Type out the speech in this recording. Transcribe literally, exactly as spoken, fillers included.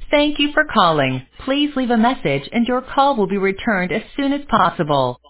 Thank you for calling. Please leave a message and your call will be returned as soon as possible.